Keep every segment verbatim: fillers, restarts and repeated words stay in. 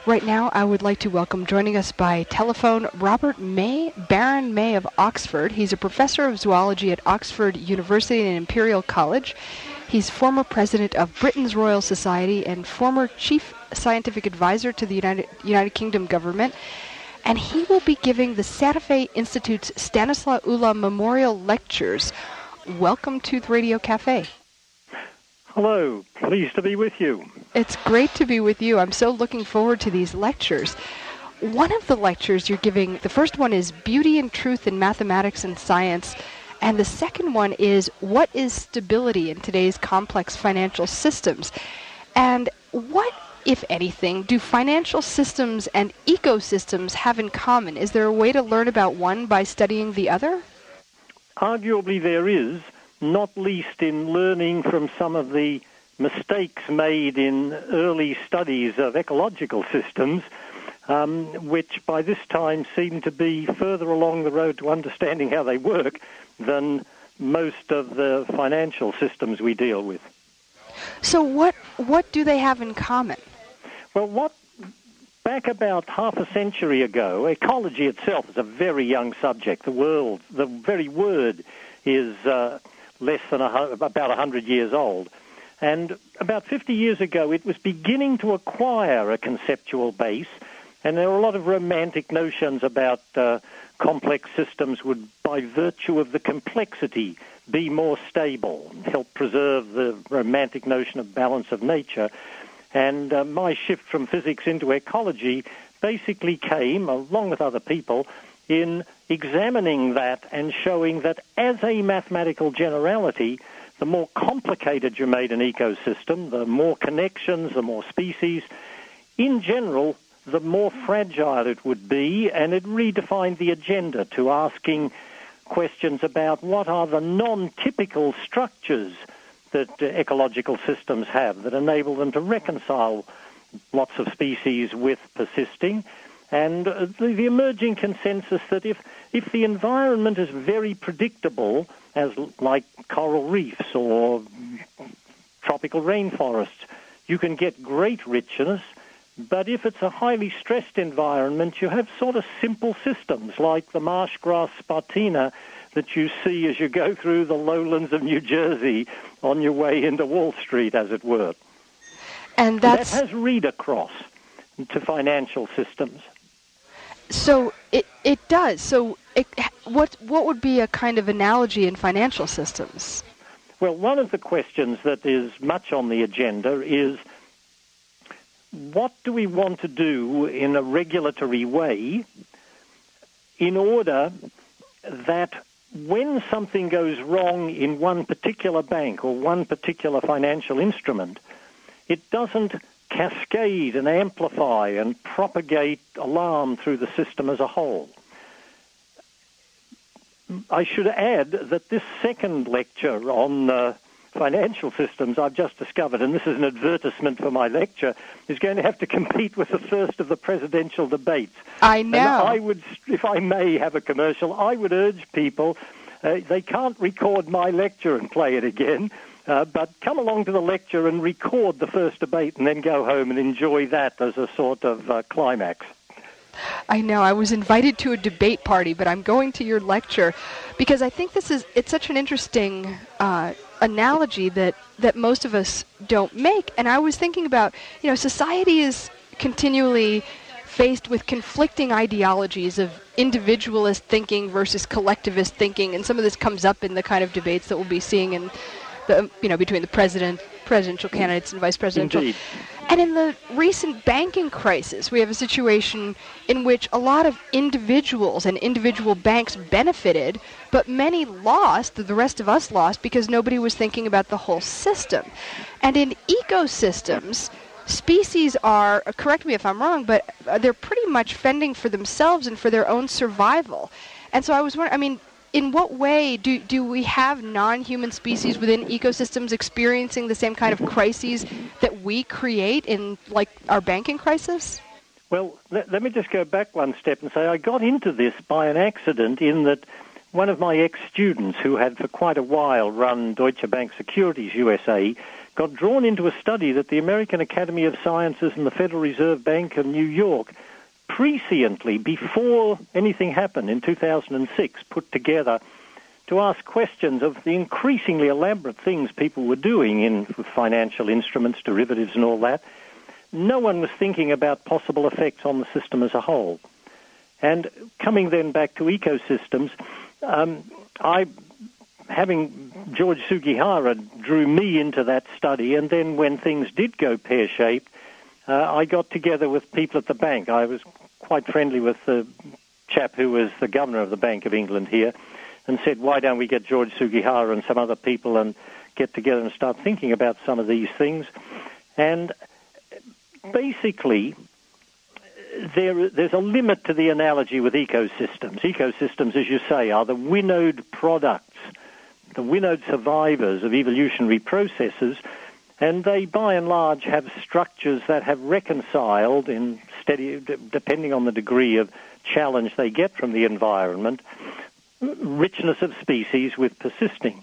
Right now, I would like to welcome, joining us by telephone, Robert May, Baron May of Oxford. He's a professor of zoology at Oxford University and Imperial College. He's former president of Britain's Royal Society and former chief scientific advisor to the United, United Kingdom government. And he will be giving the Santa Fe Institute's Stanislaw Ula Memorial Lectures. Welcome to the Radio Cafe. Hello, pleased to be with you. It's great to be with you. I'm so looking forward to these lectures. One of the lectures you're giving, the first one is Beauty and Truth in Mathematics and Science, and the second one is What is Stability in Today's Complex Financial Systems? And what, if anything, do financial systems and ecosystems have in common? Is there a way to learn about one by studying the other? Arguably there is, not least in learning from some of the mistakes made in early studies of ecological systems, um, which by this time seem to be further along the road to understanding how they work than most of the financial systems we deal with. So what what do they have in common? Well, what back about half a century ago, ecology itself is a very young subject. The world, the very word is uh, less than a, about one hundred years old. And about fifty years ago, it was beginning to acquire a conceptual base, and there were a lot of romantic notions about uh, complex systems would, by virtue of the complexity, be more stable, help preserve the romantic notion of balance of nature. And uh, my shift from physics into ecology basically came, along with other people, in examining that and showing that as a mathematical generality, the more complicated you made an ecosystem, the more connections, the more species, in general, the more fragile it would be, and it redefined the agenda to asking questions about what are the non-typical structures that uh, ecological systems have that enable them to reconcile lots of species with persisting. And uh, the, the emerging consensus that if, if the environment is very predictable, as like coral reefs or tropical rainforests, you can get great richness. But if it's a highly stressed environment, you have sort of simple systems like the marsh grass spartina that you see as you go through the lowlands of New Jersey on your way into Wall Street, as it were. And that's... that has read across to financial systems. So it it does. So it, what what would be a kind of analogy in financial systems? Well, one of the questions that is much on the agenda is what do we want to do in a regulatory way in order that when something goes wrong in one particular bank or one particular financial instrument, it doesn't cascade and amplify and propagate alarm through the system as a whole. I should add that this second lecture on uh, financial systems I've just discovered, and this is an advertisement for my lecture, is going to have to compete with the first of the presidential debates. I know. And I would, if I may have a commercial, I would urge people, uh, they can't record my lecture and play it again, Uh, but come along to the lecture and record the first debate and then go home and enjoy that as a sort of uh, climax. I know. I was invited to a debate party, but I'm going to your lecture because I think this is, it's such an interesting uh, analogy that, that most of us don't make. And I was thinking about, you know, society is continually faced with conflicting ideologies of individualist thinking versus collectivist thinking, and some of this comes up in the kind of debates that we'll be seeing in The, you know, between the president, presidential candidates and vice presidential. Indeed. And in the recent banking crisis, we have a situation in which a lot of individuals and individual banks benefited, but many lost, the rest of us lost, because nobody was thinking about the whole system. And in ecosystems, species are, correct me if I'm wrong, but they're pretty much fending for themselves and for their own survival. And so I was wondering, I mean, in what way do, do we have non-human species within ecosystems experiencing the same kind of crises that we create in, like, our banking crisis? Well, let, let me just go back one step and say I got into this by an accident in that one of my ex-students who had for quite a while run Deutsche Bank Securities U S A got drawn into a study that the American Academy of Sciences and the Federal Reserve Bank of New York, presciently, before anything happened in two thousand six, put together to ask questions of the increasingly elaborate things people were doing in financial instruments, derivatives and all that. No one was thinking about possible effects on the system as a whole. And coming then back to ecosystems, um, I, having George Sugihara drew me into that study, and then when things did go pear-shaped, uh, I got together with people at the bank. I was quite friendly with the chap who was the governor of the Bank of England here, and said, why don't we get George Sugihara and some other people and get together and start thinking about some of these things. And basically, there, there's a limit to the analogy with ecosystems. Ecosystems, as you say, are the winnowed products, the winnowed survivors of evolutionary processes, and they, by and large, have structures that have reconciled in steady, depending on the degree of challenge they get from the environment, richness of species with persisting.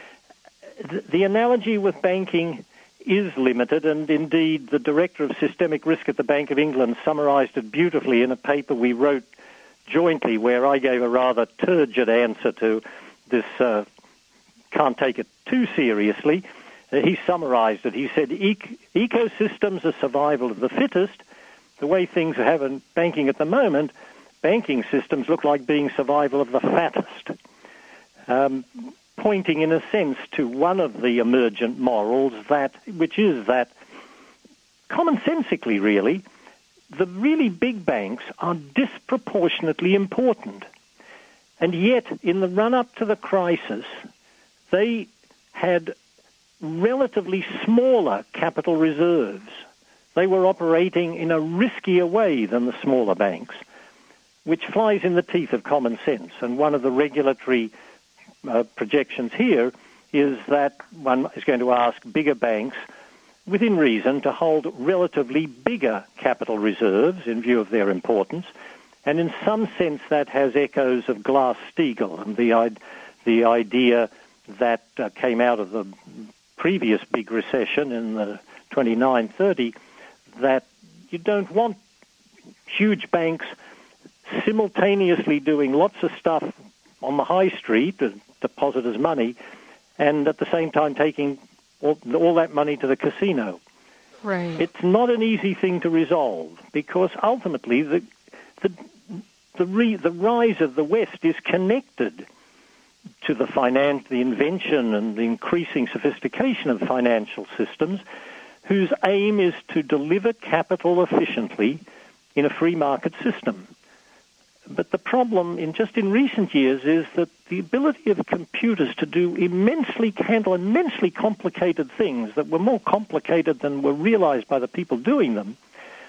The, the analogy with banking is limited, and indeed the Director of Systemic Risk at the Bank of England summarized it beautifully in a paper we wrote jointly, where I gave a rather turgid answer to this uh, can't take it too seriously. Uh, he summarized it. He said, e- ecosystems are survival of the fittest. The way things have in banking at the moment, banking systems look like being survival of the fattest, um, pointing in a sense to one of the emergent morals, that which is that, commonsensically really, the really big banks are disproportionately important. And yet, in the run-up to the crisis, they had relatively smaller capital reserves. They were operating in a riskier way than the smaller banks, which flies in the teeth of common sense. And one of the regulatory uh, projections here is that one is going to ask bigger banks, within reason, to hold relatively bigger capital reserves in view of their importance. And in some sense, that has echoes of Glass-Steagall and the, the idea that uh, came out of the previous big recession in the twenty-nine thirty, that you don't want huge banks simultaneously doing lots of stuff on the high street, uh, depositors' money, and at the same time taking all, all that money to the casino. Right. It's not an easy thing to resolve, because ultimately the the the, re, the rise of the West is connected to the finance, the invention and the increasing sophistication of financial systems, whose aim is to deliver capital efficiently in a free market system. But the problem in just in recent years is that the ability of computers to do immensely, handle immensely complicated things that were more complicated than were realized by the people doing them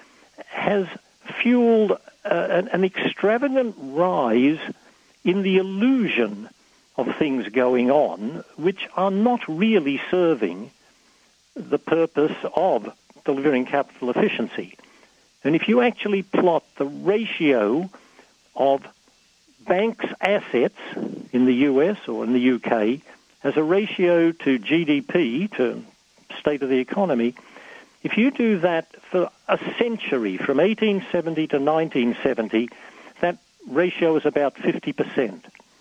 has fueled uh, an, an extravagant rise in the illusion of things going on, which are not really serving the purpose of delivering capital efficiency. And if you actually plot the ratio of banks' assets in the U S or in the U K as a ratio to G D P, to state of the economy, if you do that for a century, from eighteen seventy to nineteen seventy, that ratio is about fifty percent.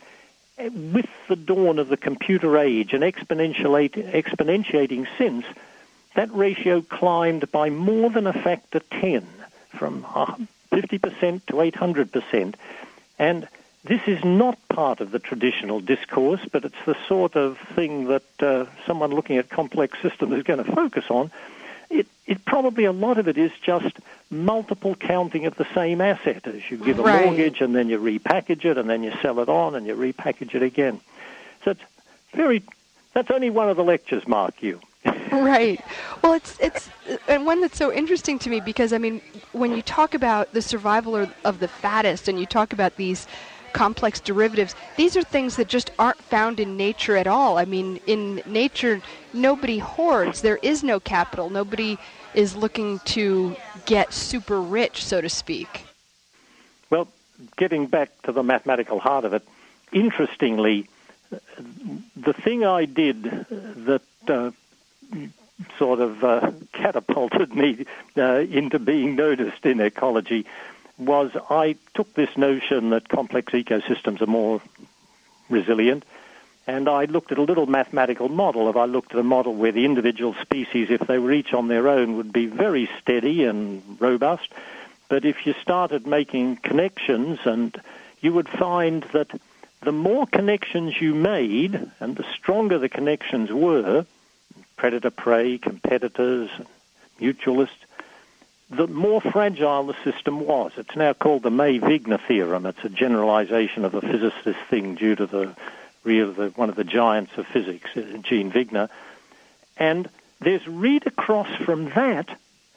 With the dawn of the computer age and exponentiating since, that ratio climbed by more than a factor ten, from fifty percent to eight hundred percent. And this is not part of the traditional discourse, but it's the sort of thing that uh, someone looking at complex systems is going to focus on. It, it probably, a lot of it is just multiple counting of the same asset, as you give a right. mortgage and then you repackage it and then you sell it on and you repackage it again. So it's very, that's only one of the lectures, Mark, you. Right. Well, it's it's and one that's so interesting to me, because I mean, when you talk about the survival of the fattest and you talk about these complex derivatives, these are things that just aren't found in nature at all. I mean, in nature, nobody hoards. There is no capital. Nobody is looking to get super rich, so to speak. Well, getting back to the mathematical heart of it, interestingly, the thing I did that uh, sort of uh, catapulted me uh, into being noticed in ecology was I took this notion that complex ecosystems are more resilient, and I looked at a little mathematical model. If I looked at a model where the individual species, if they were each on their own, would be very steady and robust, but if you started making connections, and you would find that the more connections you made and the stronger the connections were, predator-prey, competitors, mutualists, the more fragile the system was. It's now called the May-Wigner theorem. It's a generalization of a physicist thing due to the real the, one of the giants of physics, Gene Wigner. And there's read across from that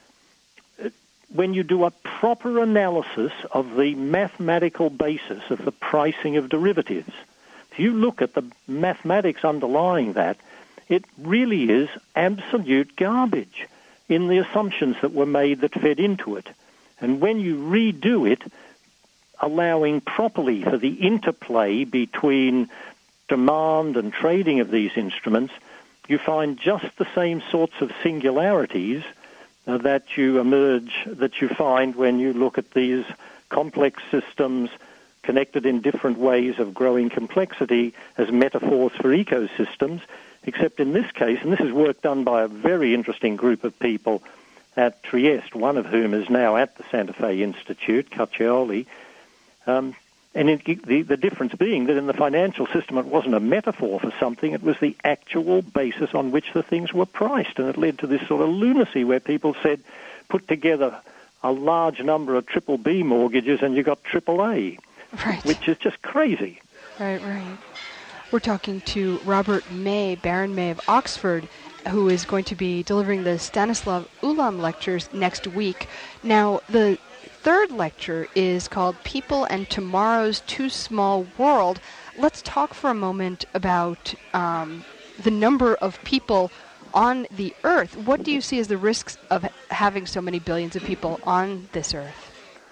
when you do a proper analysis of the mathematical basis of the pricing of derivatives. If you look at the mathematics underlying that, it really is absolute garbage in the assumptions that were made that fed into it. And when you redo it, allowing properly for the interplay between demand and trading of these instruments, you find just the same sorts of singularities uh, that you emerge, that you find when you look at these complex systems connected in different ways of growing complexity as metaphors for ecosystems, except in this case, and this is work done by a very interesting group of people at Trieste, one of whom is now at the Santa Fe Institute, Caccioli, um, and it, the, the difference being that in the financial system it wasn't a metaphor for something, it was the actual basis on which the things were priced, and it led to this sort of lunacy where people said, put together a large number of triple B mortgages and you got triple A, right. Which is just crazy. Right, right. We're talking to Robert May, Baron May of Oxford, who is going to be delivering the Stanislav Ulam lectures next week. Now, the third lecture is called People and Tomorrow's Too Small World. Let's talk for a moment about um, the number of people on the Earth. What do you see as the risks of having so many billions of people on this Earth?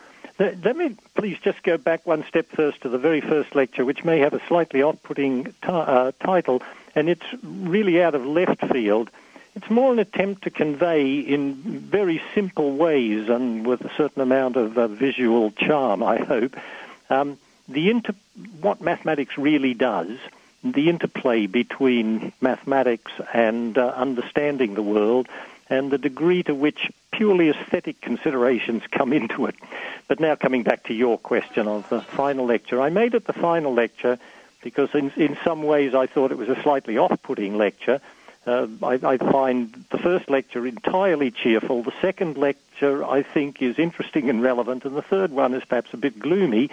Let me please just go back one step first to the very first lecture, which may have a slightly off-putting t- uh, title, and it's really out of left field. It's more an attempt to convey in very simple ways and with a certain amount of uh, visual charm, I hope, um, the inter- what mathematics really does, the interplay between mathematics and uh, understanding the world, and the degree to which purely aesthetic considerations come into it. But now coming back to your question of the final lecture, I made it the final lecture because in, in some ways I thought it was a slightly off-putting lecture. Uh, I, I find the first lecture entirely cheerful. The second lecture, I think, is interesting and relevant, and the third one is perhaps a bit gloomy.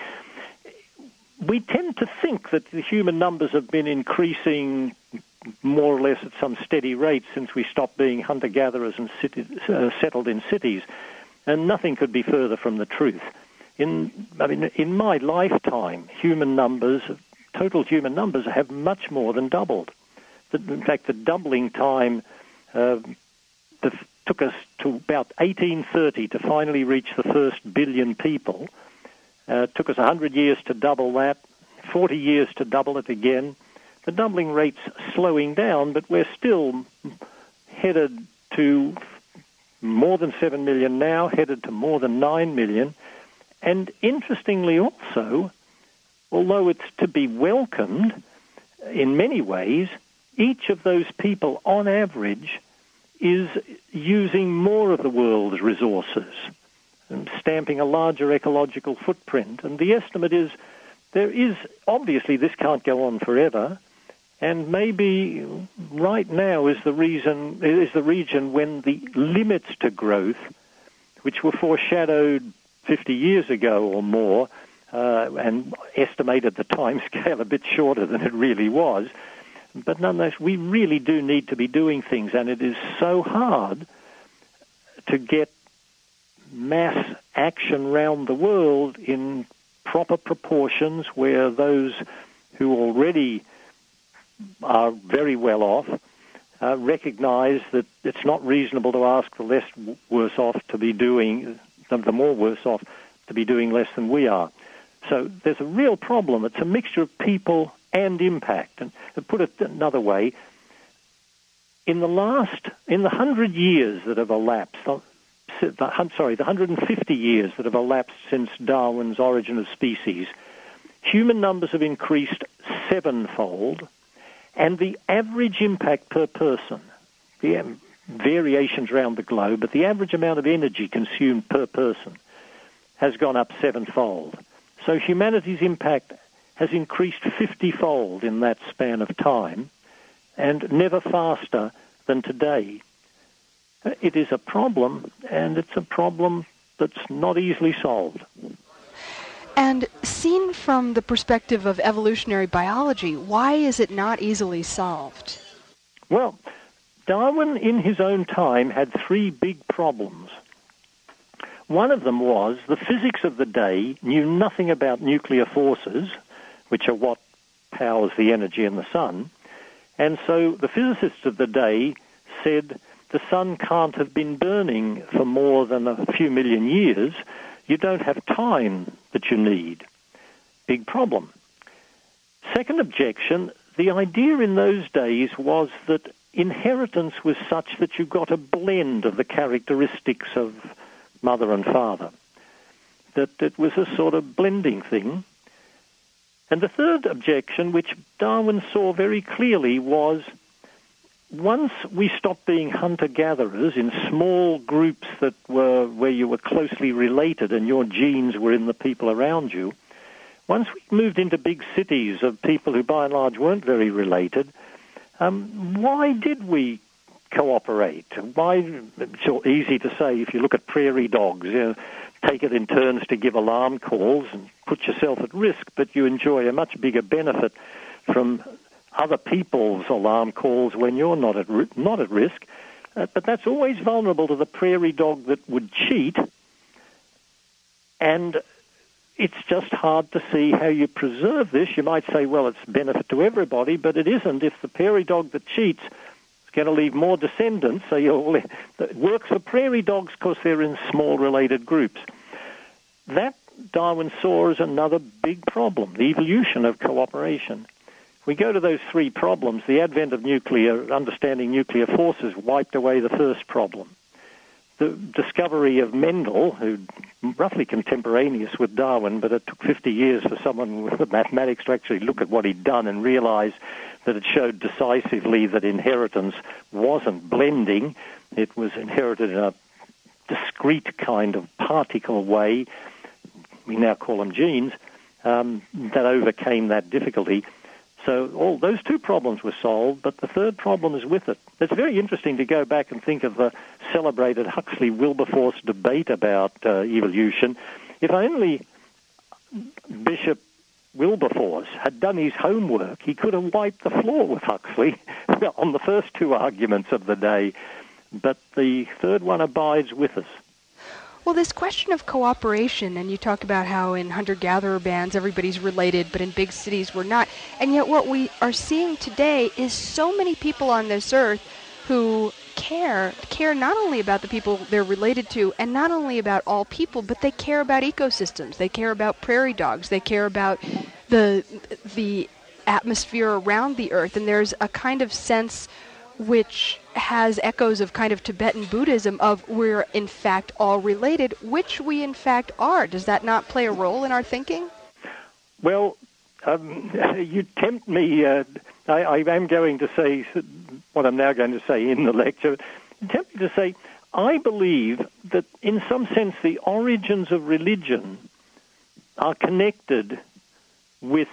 We tend to think that the human numbers have been increasing more or less at some steady rate since we stopped being hunter-gatherers and city, uh, settled in cities, and nothing could be further from the truth. In, I mean, in my lifetime, human numbers, total human numbers, have much more than doubled. In fact, the doubling time uh, that took us to about eighteen thirty to finally reach the first billion people. Uh, took us one hundred years to double that, forty years to double it again. The doubling rate's slowing down, but we're still headed to more than seven million now, headed to more than nine million. And interestingly also, although it's to be welcomed in many ways, each of those people, on average, is using more of the world's resources and stamping a larger ecological footprint. And the estimate is there is, obviously this can't go on forever, and maybe right now is the reason is the region when the limits to growth, which were foreshadowed fifty years ago or more, uh, and estimated the time scale a bit shorter than it really was, but nonetheless, we really do need to be doing things, and it is so hard to get mass action around the world in proper proportions where those who already are very well off uh, recognize that it's not reasonable to ask the less worse off to be doing, the more worse off to be doing less than we are. So there's a real problem. It's a mixture of people and impact. And to put it another way, in the last, in the hundred years that have elapsed, I'm sorry, the one hundred fifty years that have elapsed since Darwin's Origin of Species, human numbers have increased sevenfold, and the average impact per person, the um, variations around the globe, but the average amount of energy consumed per person has gone up sevenfold. So humanity's impact has increased fifty-fold in that span of time, and never faster than today. It is a problem, and it's a problem that's not easily solved. And seen from the perspective of evolutionary biology, why is it not easily solved? Well, Darwin, in his own time, had three big problems. One of them was the physics of the day knew nothing about nuclear forces, which are what powers the energy in the sun, and so the physicists of the day said the sun can't have been burning for more than a few million years. You don't have time that you need. Big problem. Second objection, the idea in those days was that inheritance was such that you got a blend of the characteristics of mother and father, that it was a sort of blending thing. And the third objection, which Darwin saw very clearly, was once we stopped being hunter-gatherers in small groups that were where you were closely related and your genes were in the people around you, once we moved into big cities of people who by and large weren't very related, um, why did we cooperate? Why? It's so easy to say if you look at prairie dogs, you know, take it in turns to give alarm calls and put yourself at risk, but you enjoy a much bigger benefit from other people's alarm calls when you're not at not at risk. Uh, but that's always vulnerable to the prairie dog that would cheat, and it's just hard to see how you preserve this. You might say, well, it's benefit to everybody, but it isn't. If the prairie dog that cheats is going to leave more descendants, so you'll, it works for prairie dogs because they're in small related groups. That Darwin saw as another big problem, the evolution of cooperation. We go to those three problems. The advent of nuclear, understanding nuclear forces, wiped away the first problem. The discovery of Mendel, who roughly contemporaneous with Darwin, but it took fifty years for someone with mathematics to actually look at what he'd done and realize that it showed decisively that inheritance wasn't blending. It was inherited in a discrete kind of particle way. We now call them genes, um, that overcame that difficulty. So all those two problems were solved, but the third problem is with it. It's very interesting to go back and think of the celebrated Huxley-Wilberforce debate about uh, evolution. If only Bishop Wilberforce had done his homework, he could have wiped the floor with Huxley on the first two arguments of the day. But the third one abides with us. Well, this question of cooperation, and you talk about how in hunter-gatherer bands everybody's related, but in big cities we're not. And yet what we are seeing today is so many people on this earth who care, care not only about the people they're related to, and not only about all people, but they care about ecosystems. They care about prairie dogs. They care about the the atmosphere around the earth. And there's a kind of sense which has echoes of kind of Tibetan Buddhism of we're in fact all related, which we in fact are. Does that not play a role in our thinking? Well, um, you tempt me. Uh, I, I am going to say what I'm now going to say in the lecture. You tempt me to say, I believe that in some sense the origins of religion are connected with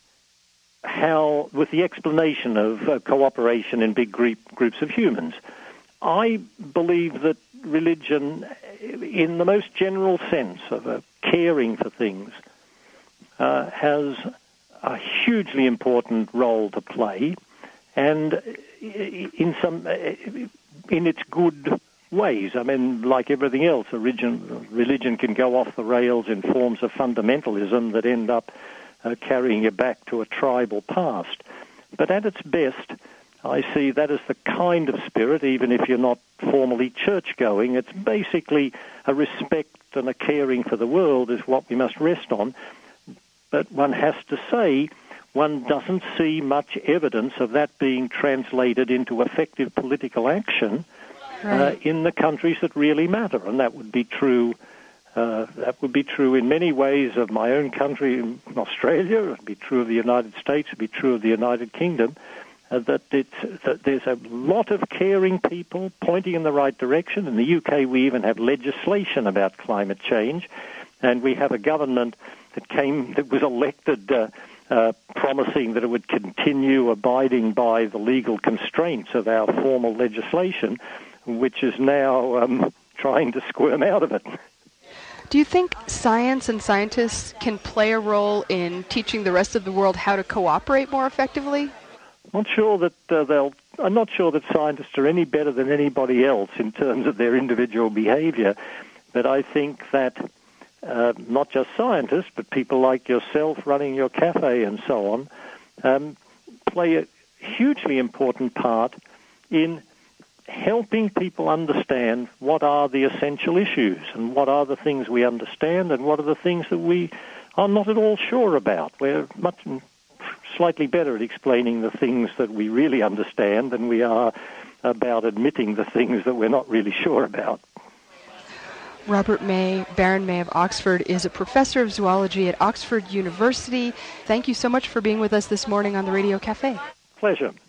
how, with the explanation of uh, cooperation in big group, groups of humans. I believe that religion, in the most general sense of uh, caring for things, uh, has a hugely important role to play, and in some, in its good ways. I mean, like everything else, religion, religion can go off the rails in forms of fundamentalism that end up Uh, carrying you back to a tribal past. But at its best, I see that as the kind of spirit, even if you're not formally church-going. It's basically a respect and a caring for the world is what we must rest on. But one has to say, one doesn't see much evidence of that being translated into effective political action right. uh, in the countries that really matter. And that would be true. Uh, that would be true in many ways of my own country, in Australia. It would be true of the United States. It would be true of the United Kingdom. Uh, that, it's, that there's a lot of caring people pointing in the right direction. In the U K, we even have legislation about climate change, and we have a government that came that was elected uh, uh, promising that it would continue abiding by the legal constraints of our formal legislation, which is now um, trying to squirm out of it. Do you think science and scientists can play a role in teaching the rest of the world how to cooperate more effectively? I'm not sure that uh, they'll. I'm not sure that scientists are any better than anybody else in terms of their individual behavior, but I think that uh, not just scientists, but people like yourself running your cafe and so on, um, play a hugely important part in helping people understand what are the essential issues and what are the things we understand and what are the things that we are not at all sure about. We're much slightly better at explaining the things that we really understand than we are about admitting the things that we're not really sure about. Robert May, Baron May of Oxford, is a professor of zoology at Oxford University. Thank you so much for being with us this morning on the Radio Cafe. Pleasure.